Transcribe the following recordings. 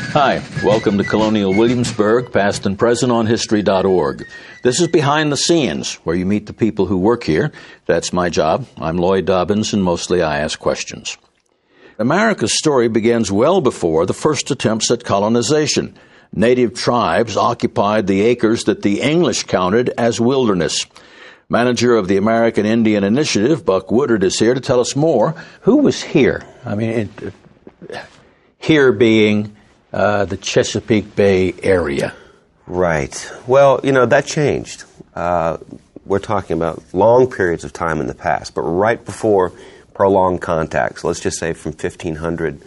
Hi, welcome to Colonial Williamsburg, past and present on History.org. This is Behind the Scenes, where you meet the people who work here. That's my job. I'm Lloyd Dobbins, and mostly I ask questions. America's story begins well before the first attempts at colonization. Native tribes occupied the acres that the English counted as wilderness. Manager of the American Indian Initiative, Buck Woodard, is here to tell us more. Who was here? I mean, here being the Chesapeake Bay area. Right. Well, that changed. We're talking about long periods of time in the past, but right before prolonged contacts, let's just say from 1500 to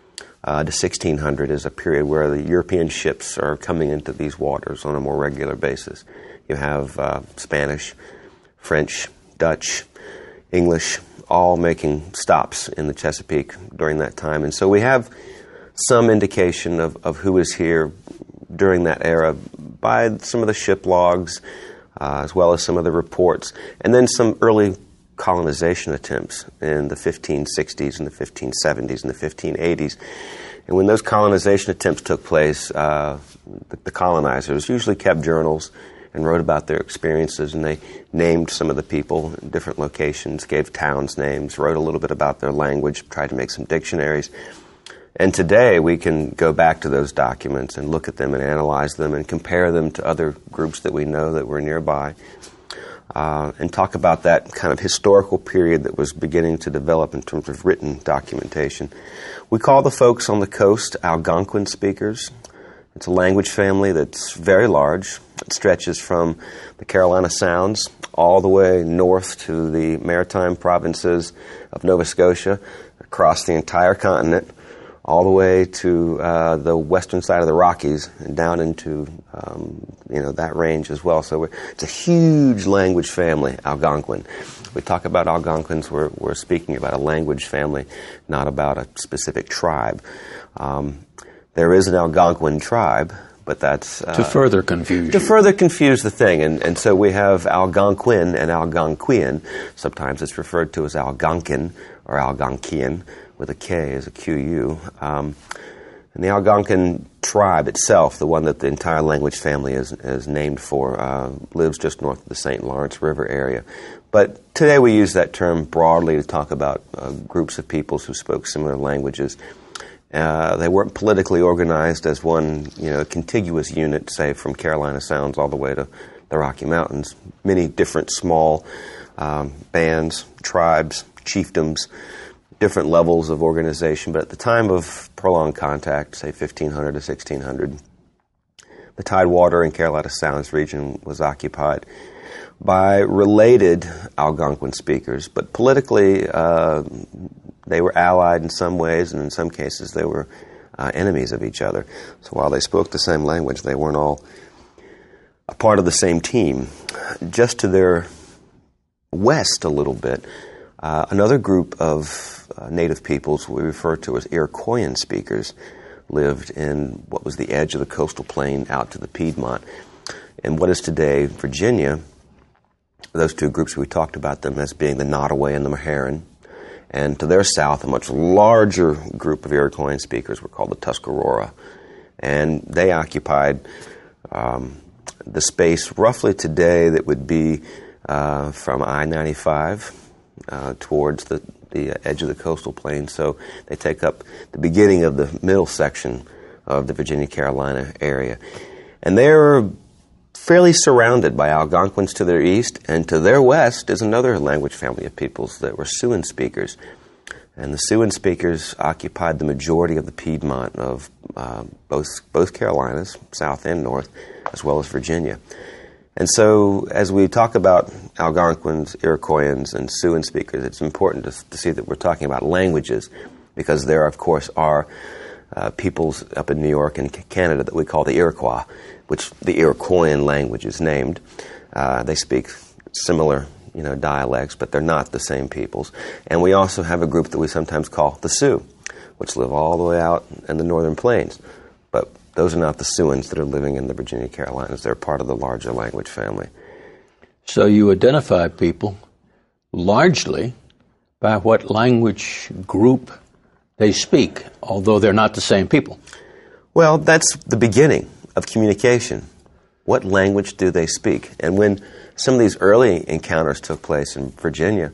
1600 is a period where the European ships are coming into these waters on a more regular basis. You have Spanish, French, Dutch, English, all making stops in the Chesapeake during that time. And so we have some indication of who was here during that era by some of the ship logs, as well as some of the reports, and then some early colonization attempts in the 1560s and the 1570s and the 1580s. And when those colonization attempts took place, the colonizers usually kept journals and wrote about their experiences, and they named some of the people in different locations, gave towns names, wrote a little bit about their language, tried to make some dictionaries. And today we can go back to those documents and look at them and analyze them and compare them to other groups that we know that were nearby, and talk about that kind of historical period that was beginning to develop in terms of written documentation. We call the folks on the coast Algonquin speakers. It's a language family that's very large. It stretches from the Carolina Sounds all the way north to the maritime provinces of Nova Scotia, across the entire continent, all the way to the western side of the Rockies and down into that range as well. So it's a huge language family, Algonquin. We talk about Algonquins, we're speaking about a language family, not about a specific tribe. There is an Algonquin tribe, but that's to further confuse you. To further confuse the thing. And so we have Algonquin and Algonquian. Sometimes it's referred to as Algonquin or Algonquian, with a K as a QU. And the Algonquin tribe itself, the one that the entire language family is named for, lives just north of the St. Lawrence River area. But today we use that term broadly to talk about groups of peoples who spoke similar languages. They weren't politically organized as one contiguous unit, say from Carolina Sounds all the way to the Rocky Mountains. Many different small bands, tribes, chiefdoms, different levels of organization, but at the time of prolonged contact, say 1500 to 1600, the Tidewater and Carolina Sounds region was occupied by related Algonquin speakers, but politically they were allied in some ways, and in some cases they were enemies of each other. So while they spoke the same language, they weren't all a part of the same team. Just to their west a little bit, another group of native peoples we refer to as Iroquoian speakers lived in what was the edge of the coastal plain out to the Piedmont. In what is today Virginia, those two groups, we talked about them as being the Nottoway and the Meherrin. And to their south, a much larger group of Iroquoian speakers were called the Tuscarora. And they occupied the space roughly today that would be from I-95 towards the edge of the coastal plain. So they take up the beginning of the middle section of the Virginia-Carolina area. And they're fairly surrounded by Algonquins to their east, and to their west is another language family of peoples that were Siouan speakers. And the Siouan speakers occupied the majority of the Piedmont of both Carolinas, south and north, as well as Virginia. And so as we talk about Algonquins, Iroquoians, and Siouan speakers, it's important to see that we're talking about languages, because there, of course, are peoples up in New York and Canada that we call the Iroquois, which the Iroquoian language is named. They speak similar dialects, but they're not the same peoples. And we also have a group that we sometimes call the Sioux, which live all the way out in the northern plains. But those are not the Siouans that are living in the Virginia Carolinas. They're part of the larger language family. So you identify people largely by what language group they speak, although they're not the same people. Well, that's the beginning of communication. What language do they speak? And when some of these early encounters took place in Virginia,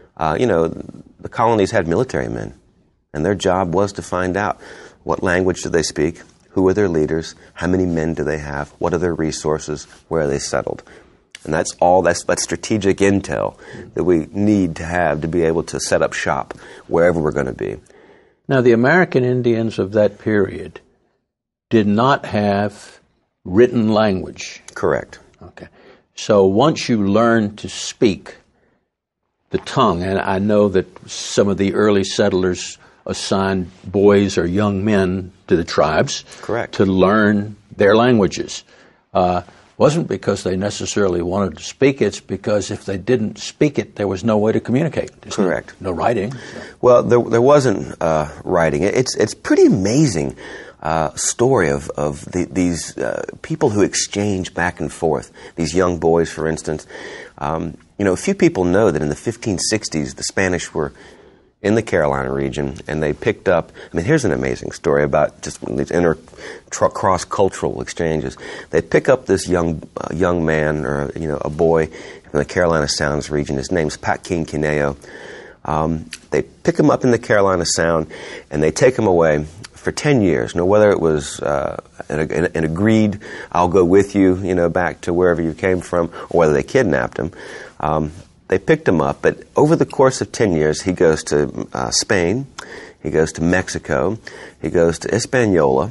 the colonies had military men, and their job was to find out what language do they speak, who are their leaders, how many men do they have, what are their resources, where are they settled. And that's strategic intel that we need to have to be able to set up shop wherever we're going to be. Now, the American Indians of that period did not have written language. Correct. Okay. So once you learn to speak the tongue, and I know that some of the early settlers assigned boys or young men to the tribes. Correct. To learn their languages. Wasn't because they necessarily wanted to speak it, it's because if they didn't speak it, there was no way to communicate. Correct. No writing. So. Well, there wasn't writing. It's pretty amazing story of these people who exchange back and forth. These young boys, for instance. Few people know that in the 1560s, the Spanish were in the Carolina region, and they picked up, here's an amazing story about just these cross-cultural exchanges. They pick up this young man, or, a boy from the Carolina Sounds region. His name's Paquin Quineo. They pick him up in the Carolina Sound, and they take him away for 10 years. Now, whether it was an agreed, I'll go with you, back to wherever you came from, or whether they kidnapped him, they picked him up, but over the course of 10 years, he goes to Spain, he goes to Mexico, he goes to Hispaniola.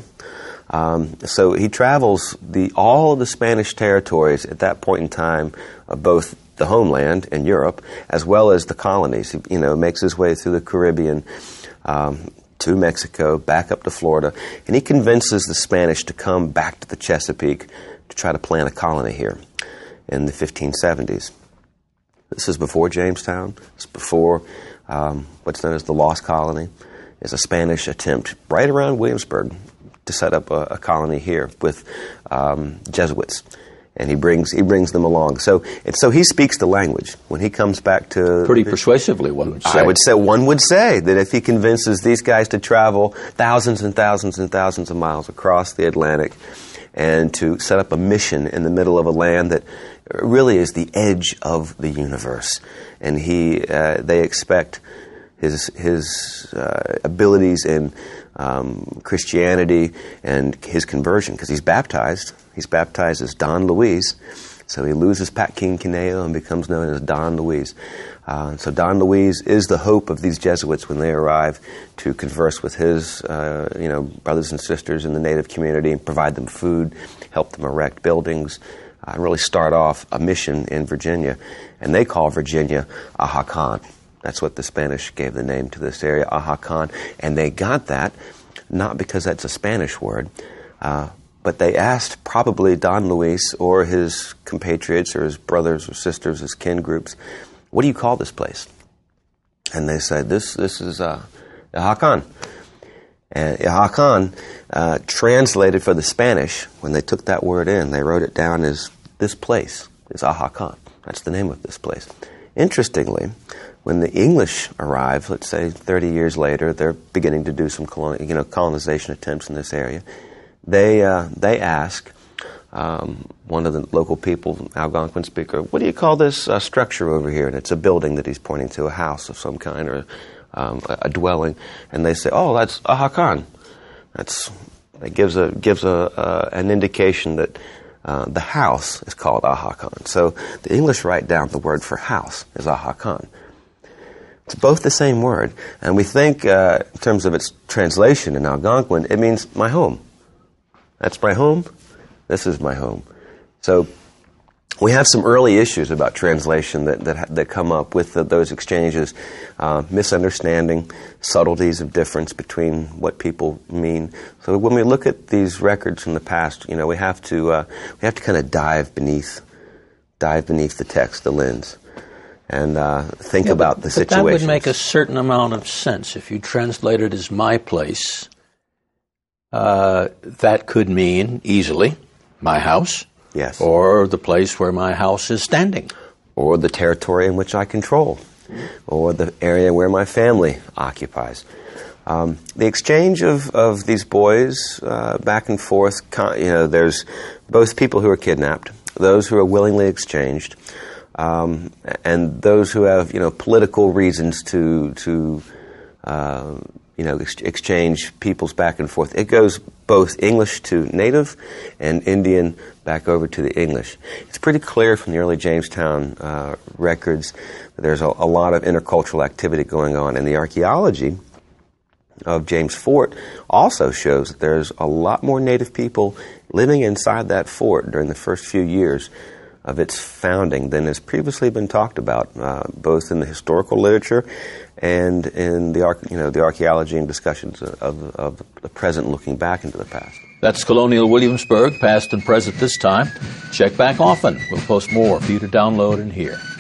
So he travels all of the Spanish territories at that point in time, both the homeland in Europe, as well as the colonies. He, makes his way through the Caribbean to Mexico, back up to Florida, and he convinces the Spanish to come back to the Chesapeake to try to plant a colony here in the 1570s. This is before Jamestown. It's before what's known as the Lost Colony. It's a Spanish attempt right around Williamsburg to set up a colony here with Jesuits, and he brings them along. So he speaks the language when he comes back to pretty persuasively. One would say that if he convinces these guys to travel thousands and thousands and thousands of miles across the Atlantic and to set up a mission in the middle of a land that really is the edge of the universe, and they expect his abilities in Christianity and his conversion, because he's baptized. He's baptized as Don Luis, so he loses Paquin Quineo and becomes known as Don Luis. So Don Luis is the hope of these Jesuits when they arrive to converse with his brothers and sisters in the native community and provide them food, help them erect buildings, and really start off a mission in Virginia. And they call Virginia Ahacan. That's what the Spanish gave the name to this area, Ahacan. And they got that not because that's a Spanish word, but they asked probably Don Luis or his compatriots or his brothers or sisters, his kin groups, what do you call this place? And they said, this is Ahacan. And Ahacan, translated for the Spanish, when they took that word in, they wrote it down as this place is Ahacan. That's the name of this place. Interestingly, when the English arrived, let's say 30 years later, they're beginning to do some colonization attempts in this area. They ask one of the local people, Algonquin speaker, what do you call this structure over here? And it's a building that he's pointing to, a house of some kind or a dwelling. And they say, oh, that's Ahacan. It gives an indication that the house is called Ahacan. So the English write down the word for house as Ahacan. It's both the same word. And we think, in terms of its translation in Algonquin, it means my home. That's my home. This is my home. So we have some early issues about translation that come up with those exchanges, misunderstanding, subtleties of difference between what people mean. So when we look at these records from the past, we have to kind of dive beneath the text, the lens, and think about the situation. That would make a certain amount of sense if you translate it as my place. That could mean easily my house. Yes. Or the place where my house is standing. Or the territory in which I control. Or the area where my family occupies. The exchange of these boys back and forth, there's both people who are kidnapped, those who are willingly exchanged, and those who have political reasons to exchange peoples back and forth. It goes both English to native and Indian back over to the English. It's pretty clear from the early Jamestown records that there's a lot of intercultural activity going on, and the archaeology of James Fort also shows that there's a lot more native people living inside that fort during the first few years of its founding than has previously been talked about, both in the historical literature and in the archaeology and discussions of the present looking back into the past. That's Colonial Williamsburg, past and present this time. Check back often. We'll post more for you to download and hear.